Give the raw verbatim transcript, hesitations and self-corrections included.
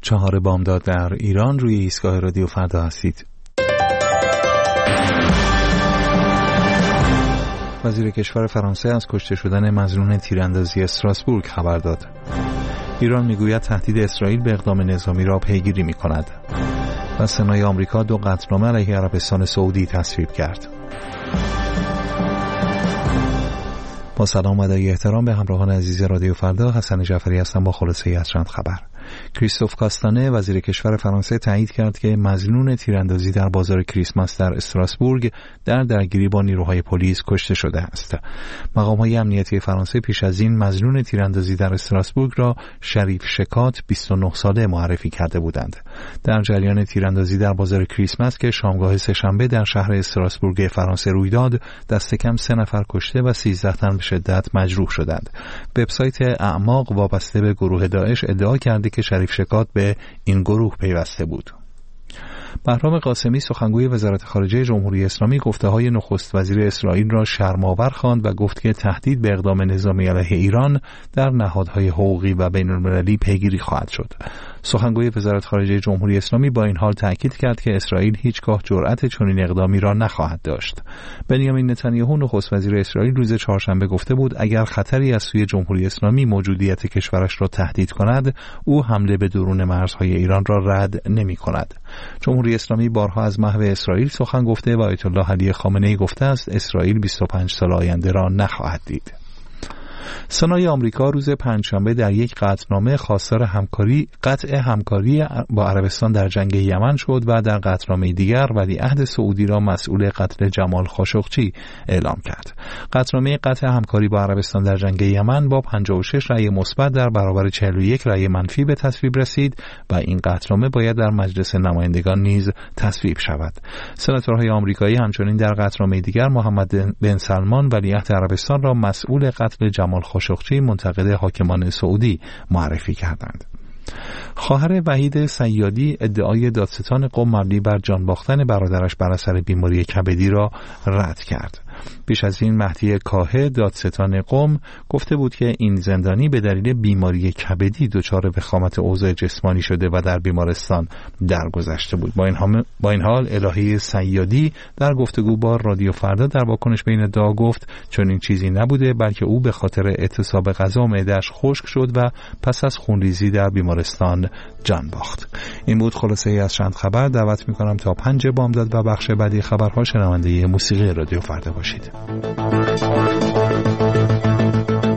چهار بامداد در ایران، روی ایستگاه رادیو فردا هستید. وزیر کشور فرانسه از کشته شدن مظنون تیراندازی استراسبورگ خبر داد. ایران میگوید تهدید اسرائیل به اقدام نظامی را پیگیری می‌کند. و سنای آمریکا دو قطعنامه علیه عربستان سعودی تصویب کرد. با سلام و ادای احترام به همراهان عزیز رادیو فردا، حسن جعفری هستم با خلاصه از چند خبر. کریستوف کاستانه وزیر کشور فرانسه تایید کرد که مظنون تیراندازی در بازار کریسمس در استراسبورگ در درگیری با نیروهای پلیس کشته شده است. مقام‌های امنیتی فرانسه پیش از این مظنون تیراندازی در استراسبورگ را شریف شکات بیست و نه ساله معرفی کرده بودند. در جریان تیراندازی در بازار کریسمس که شامگاه سه‌شنبه در شهر استراسبورگ فرانسه روی داد، دست کم سه نفر کشته و سیزده تن به شدت مجروح شدند. وبسایت اعماق وابسته به گروه داعش ادعا کرده که شریف شکات به این گروه پیوسته بود. بهرام قاسمی سخنگوی وزارت خارجه جمهوری اسلامی گفته‌های نخست وزیر اسرائیل را شرم‌آور خواند و گفت که تهدید به اقدام نظامی علیه ایران در نهادهای حقوقی و بین‌المللی پیگیری خواهد شد. سخنگوی وزارت خارجه جمهوری اسلامی با این حال تاکید کرد که اسرائیل هیچگاه جرأت چنین اقدامی را نخواهد داشت. بنیامین نتانیاهو نخست وزیر اسرائیل روز چهارشنبه گفته بود اگر خطری از سوی جمهوری اسلامی موجودیت کشورش را تهدید کند، او حمله به درون مرزهای ایران را رد نمی‌کند. جمهوری اسلامی بارها از محو اسرائیل سخن گفته و آیت الله علی خامنه‌ای گفته است اسرائیل بیست و پنج سال آینده را نخواهد دید. سنای آمریکا روز پنجشنبه در یک قطعنامه خواستار همکاری قطع همکاری با عربستان در جنگ یمن شد و در قطعنامه دیگر ولیعهد سعودی را مسئول قتل جمال خاشقچی اعلام کرد. قطعنامه قطع همکاری با عربستان در جنگ یمن با پنجاه و شش رأی مثبت در برابر چهل و یک رأی منفی به تصویب رسید و این قطعنامه باید در مجلس نمایندگان نیز تصویب شود. سناتورهای آمریکایی همچنین در قطعنامه دیگر محمد بن سلمان ولیعهد عربستان را مسئول قتل جمال خاشقچی منتقد حاکمان سعودی معرفی کردند. خواهر وحید صیادی ادعای دادستان قم مبنی بر جان باختن برادرش بر اثر بیماری کبدی را رد کرد. پیش از این مهدی کاهه دادستان قم گفته بود که این زندانی به دلیل بیماری کبدی دچار وخامت اوضاع جسمانی شده و در بیمارستان درگذشته بود. با این, هم... با این حال الهی صیادی در گفتگو با رادیو فردا در واکنش به این ادعا گفت چون این چیزی نبوده، بلکه او به خاطر اعتصاب غذا معده‌اش خشک شد و پس از خونریزی در بیمارستان جان باخت. این بود خلاصه ای از چند خبر. دعوت می‌کنم تا پنج بامداد و بخش بعدی خبرها شنونده موسیقی رادیو فردا باشید.